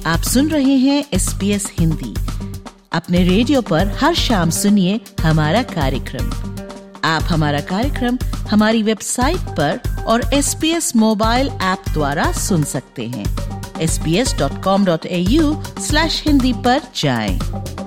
आप सुन रहे हैं SBS हिंदी। अपने रेडियो पर हर शाम सुनिए हमारा कार्यक्रम। आप हमारा कार्यक्रम हमारी वेबसाइट पर और SBS मोबाइल ऐप द्वारा सुन सकते हैं। sbs.com.au/hindi पर जाएं।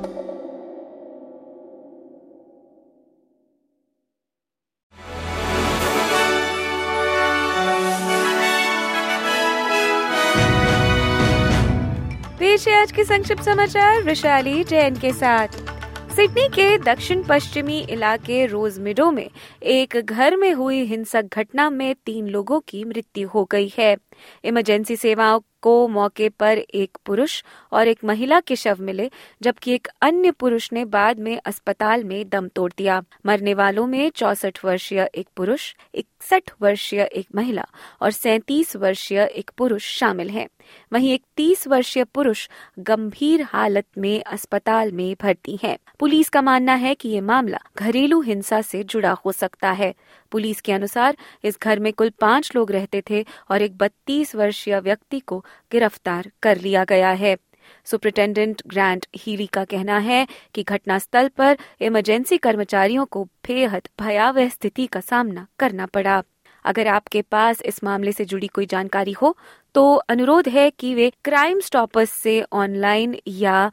पेश है आज के संक्षिप्त समाचार वैशाली जैन के साथ। सिडनी के दक्षिण पश्चिमी इलाके रोजमिडो में एक घर में हुई हिंसक घटना में 3 लोगों की मृत्यु हो गई है। इमरजेंसी सेवाओं को मौके पर एक पुरुष और एक महिला के शव मिले, जबकि एक अन्य पुरुष ने बाद में अस्पताल में दम तोड़ दिया। मरने वालों में 64 वर्षीय एक पुरुष, 61 वर्षीय एक महिला और 37 वर्षीय एक पुरुष शामिल हैं। वहीं एक 30 वर्षीय पुरुष गंभीर हालत में अस्पताल में भर्ती हैं। पुलिस का मानना है कि ये मामला घरेलू हिंसा से जुड़ा हो सकता है। पुलिस के अनुसार इस घर में कुल 5 लोग रहते थे और एक 32 वर्षीय व्यक्ति को गिरफ्तार कर लिया गया है। सुपरिटेंडेंट ग्रांट हीली का कहना है कि घटनास्थल पर इमरजेंसी कर्मचारियों को बेहद भयावह स्थिति का सामना करना पड़ा। अगर आपके पास इस मामले से जुड़ी कोई जानकारी हो तो अनुरोध है कि वे क्राइम स्टॉपर्स से ऑनलाइन या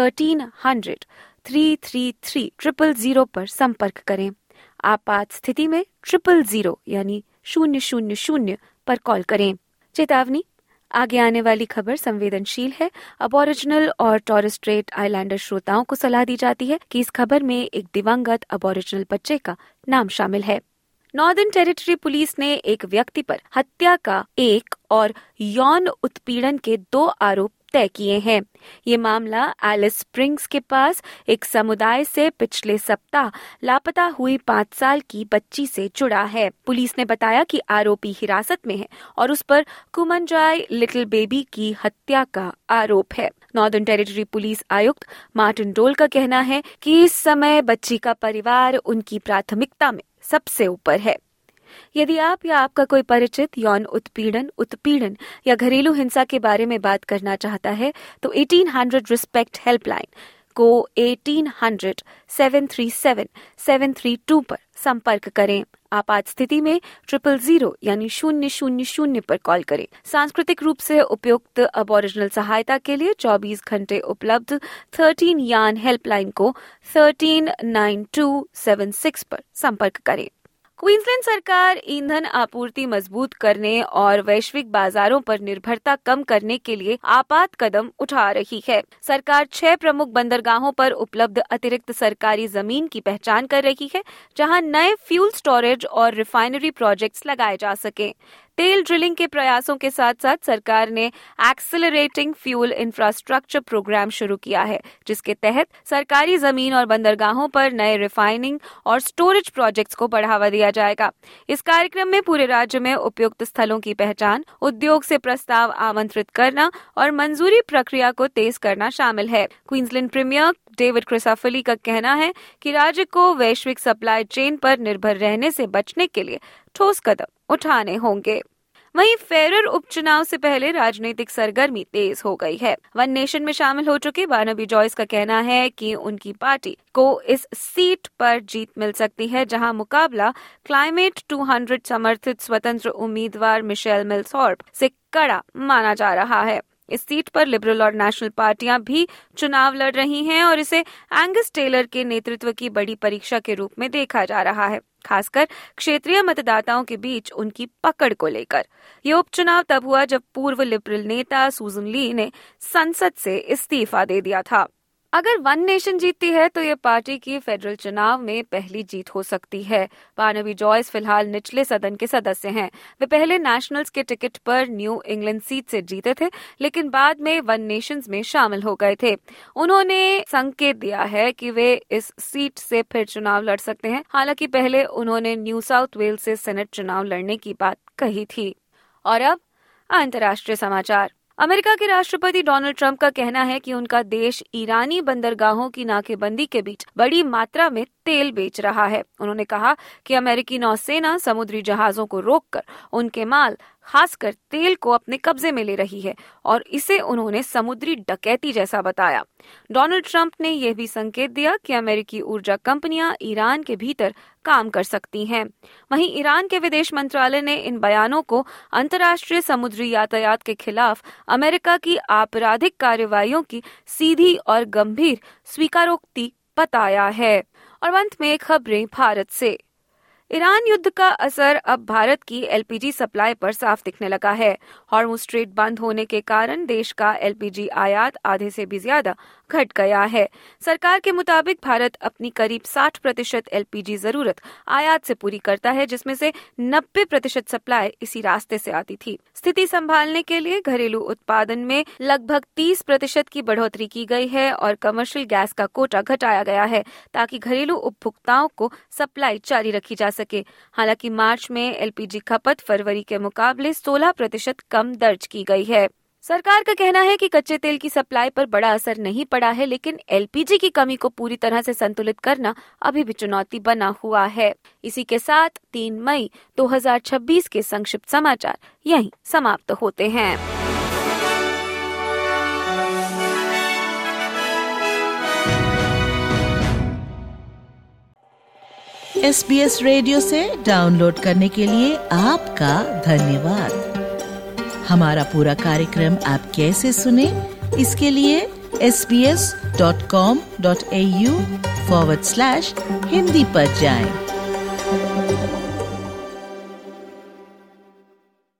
1300-333-000 पर संपर्क करें। आपात स्थिति में 000 यानी 000 पर कॉल करें। चेतावनी, आगे आने वाली खबर संवेदनशील है। अबॉरिजिनल और टॉरेस स्ट्रेट आइलैंडर श्रोताओं को सलाह दी जाती है कि इस खबर में एक दिवंगत अबॉरिजिनल बच्चे का नाम शामिल है। नॉर्दर्न टेरिटरी पुलिस ने एक व्यक्ति पर हत्या का 1 और यौन उत्पीड़न के 2 आरोप तय किए हैं। ये मामला एलिस स्प्रिंग्स के पास एक समुदाय से पिछले सप्ताह लापता हुई 5 साल की बच्ची से जुड़ा है। पुलिस ने बताया कि आरोपी हिरासत में है और उस पर कुमनजाई लिटिल बेबी की हत्या का आरोप है। नॉर्दर्न टेरिटरी पुलिस आयुक्त मार्टिन डोल का कहना है कि इस समय बच्ची का परिवार उनकी प्राथमिकता में सबसे ऊपर है। यदि आप या आपका कोई परिचित यौन उत्पीड़न या घरेलू हिंसा के बारे में बात करना चाहता है तो 1800 रिस्पेक्ट हेल्पलाइन को 1800-737-732 पर संपर्क करें। आपात स्थिति में 000 यानी 000 पर कॉल करें। सांस्कृतिक रूप से उपयुक्त अबॉरिजिनल सहायता के लिए 24 घंटे उपलब्ध 13 यान हेल्पलाइन को 139276 पर संपर्क करें। क्वींसलैंड सरकार ईंधन आपूर्ति मजबूत करने और वैश्विक बाजारों पर निर्भरता कम करने के लिए आपात कदम उठा रही है। सरकार 6 प्रमुख बंदरगाहों पर उपलब्ध अतिरिक्त सरकारी जमीन की पहचान कर रही है, जहां नए फ्यूल स्टोरेज और रिफाइनरी प्रोजेक्ट्स लगाए जा सकें। तेल ड्रिलिंग के प्रयासों के साथ साथ सरकार ने एक्सेलरेटिंग फ्यूल इंफ्रास्ट्रक्चर प्रोग्राम शुरू किया है, जिसके तहत सरकारी जमीन और बंदरगाहों पर नए रिफाइनिंग और स्टोरेज प्रोजेक्ट्स को बढ़ावा दिया जाएगा। इस कार्यक्रम में पूरे राज्य में उपयुक्त स्थलों की पहचान, उद्योग से प्रस्ताव आमंत्रित करना और मंजूरी प्रक्रिया को तेज करना शामिल है। क्वींसलैंड प्रीमियर डेविड क्रिसाफली का कहना है कि राज्य को वैश्विक सप्लाई चेन पर निर्भर रहने से बचने के लिए ठोस कदम उठाने होंगे। वहीं फेरर उपचुनाव से पहले राजनीतिक सरगर्मी तेज हो गई है। वन नेशन में शामिल हो चुके बार्नाबी जॉयस का कहना है कि उनकी पार्टी को इस सीट पर जीत मिल सकती है, जहां मुकाबला क्लाइमेट 200 समर्थित स्वतंत्र उम्मीदवार मिशेल मिलथॉर्प से कड़ा माना जा रहा है। इस सीट पर लिबरल और नेशनल पार्टियां भी चुनाव लड़ रही हैं और इसे एंगस टेलर के नेतृत्व की बड़ी परीक्षा के रूप में देखा जा रहा है, खासकर क्षेत्रीय मतदाताओं के बीच उनकी पकड़ को लेकर। ये उपचुनाव तब हुआ जब पूर्व लिबरल नेता सूजन ली ने संसद से इस्तीफा दे दिया था। अगर वन नेशन जीतती है तो ये पार्टी की फेडरल चुनाव में पहली जीत हो सकती है। बार्नाबी जॉयस फिलहाल निचले सदन के सदस्य हैं। वे पहले नेशनल्स के टिकट पर न्यू इंग्लैंड सीट से जीते थे, लेकिन बाद में वन नेशंस में शामिल हो गए थे। उन्होंने संकेत दिया है कि वे इस सीट से फिर चुनाव लड़ सकते हैं। हालांकि पहले उन्होंने न्यू साउथ वेल्स से सेनेट चुनाव लड़ने की बात कही थी। और अब अंतर्राष्ट्रीय समाचार। अमेरिका के राष्ट्रपति डोनाल्ड ट्रंप का कहना है कि उनका देश ईरानी बंदरगाहों की नाकेबंदी के बीच बड़ी मात्रा में तेल बेच रहा है। उन्होंने कहा कि अमेरिकी नौसेना समुद्री जहाजों को रोककर उनके माल खासकर तेल को अपने कब्जे में ले रही है और इसे उन्होंने समुद्री डकैती जैसा बताया। डोनाल्ड ट्रंप ने यह भी संकेत दिया कि अमेरिकी ऊर्जा कंपनियां ईरान के भीतर काम कर सकती हैं। वहीं ईरान के विदेश मंत्रालय ने इन बयानों को अंतर्राष्ट्रीय समुद्री यातायात के खिलाफ अमेरिका की आपराधिक कार्रवाइयों की सीधी और गंभीर स्वीकारोक्ति बताया है। और अंत में खबरें भारत से। ईरान युद्ध का असर अब भारत की एलपीजी सप्लाई पर साफ दिखने लगा है। हॉर्मुज़ स्ट्रेट बंद होने के कारण देश का एलपीजी आयात आधे से भी ज्यादा घट गया है। सरकार के मुताबिक भारत अपनी करीब 60% एलपीजी जरूरत आयात से पूरी करता है, जिसमें से 90% सप्लाई इसी रास्ते से आती थी। स्थिति संभालने के लिए घरेलू उत्पादन में लगभग 30% की बढ़ोतरी की गई है और कमर्शियल गैस का कोटा घटाया गया है ताकि घरेलू उपभोक्ताओं को सप्लाई जारी रखी जा सके। हालांकि मार्च में एलपीजी खपत फरवरी के मुकाबले 16% कम दर्ज की गई है। सरकार का कहना है कि कच्चे तेल की सप्लाई पर बड़ा असर नहीं पड़ा है, लेकिन एलपीजी की कमी को पूरी तरह से संतुलित करना अभी भी चुनौती बना हुआ है। इसी के साथ 3 मई 2026 के संक्षिप्त समाचार यहीं समाप्त होते हैं। SBS रेडियो से डाउनलोड करने के लिए आपका धन्यवाद। हमारा पूरा कार्यक्रम आप कैसे सुने, इसके लिए sbs.com.au/hindi पर जाएं।